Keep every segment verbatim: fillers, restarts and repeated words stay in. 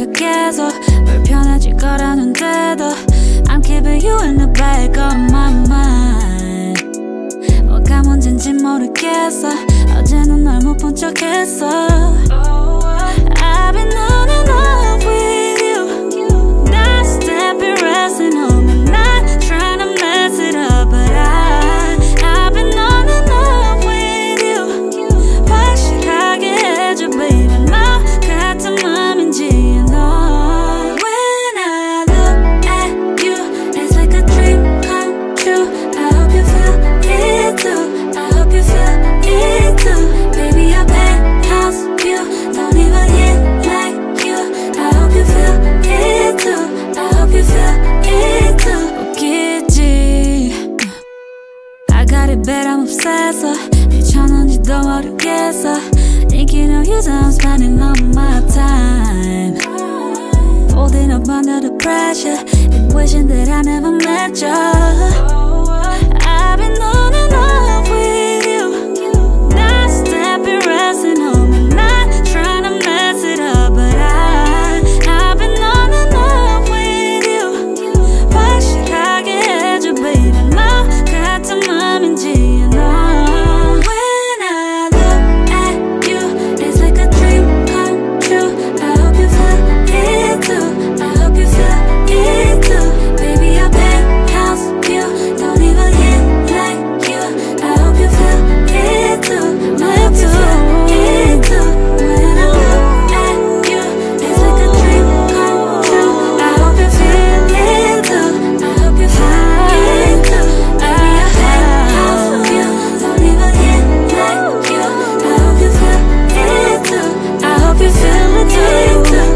말야 계속 불편해질 거라는데도 I'm keeping you in the back of my mind. 뭐가 문제인지 모르겠어. 어제는 널 못 본 척했어. I've been on and off with you. Not stepping, resting on me, not trying to mess it up, but I I've been on and off with you. 확실하게 해줘 baby, 너 같은 맘인지 you know. When I look at you, it's like a dream come true. I hope you feel it too. I hope you feel it too. Baby, your penthouse view don't even hit like you. I hope you feel it too. I hope you feel it too. 웃기지 I got it bad, I'm obsessed. 미쳤는지도 모르겠어. Thinking of you, so I'm spending all my time folding up under the pressure and wishing that I never met you. I've been on and off with you. Not stepping, resting on me, not trying to mess it up, but I I've been on and off with you. 확실하게 해줘 baby, 너 같은 맘인지 you know. When I look at you, it's like a dream come true. I hope you feel it too. I hope you feel it too. Baby, your penthouse view don't even hit like you. I hope you feel it too. I hope you feel it too. When I look at you, it's like a dream come true. I hope you feel it too. I hope you feel it too. Baby, your penthouse view don't even hit like you. I hope you feel it too. I hope you feel it too.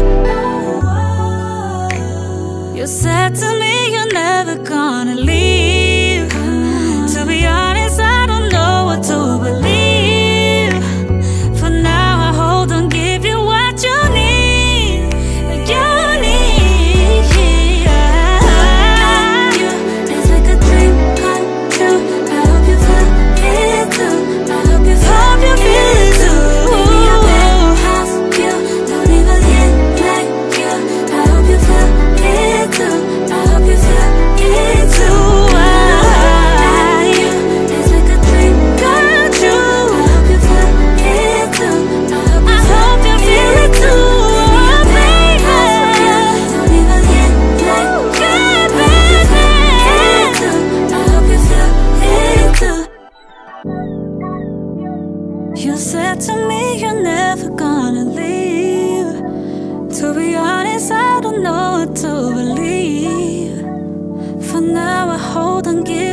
You said to me you're never gonna leave. To be honest, I don't know what to believe. For now, I hold on, give you what you need. You need. You, it's like a dream come true. I hope you feel it too. I hope you feel it too. Baby, your penthouse view don't even hit like you. I hope you feel it too. I hope you feel it too. I, you, it's like a dream come true. I hope you feel it too. I hope you feel it too, baby. Don't even hit like you, baby. I hope you feel it too. You said to me you're never gonna leave. To be honest, I don't know what to believe. For now, I hold on, give